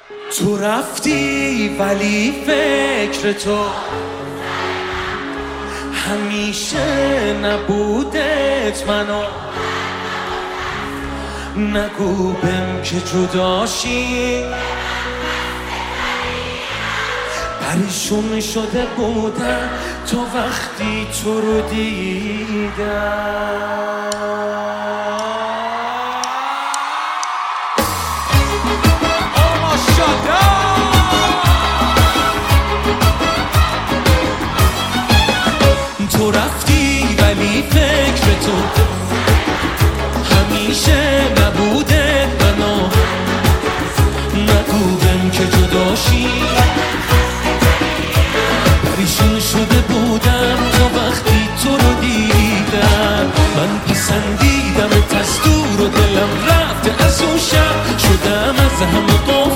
تو رفتی ولی فکر تو همیشه نبودت منو نگو بهم که جداشی پریشون شده بودم تا وقتی تو رو دیدم. تو رفتی ولی فکر تو همیشه نبوده منو نگو بهم که جداشی پریشون شده بودم تا وقتی تو رو دیدم. من پسندیدم از دور و دلم رفته از اون شب شدم از هم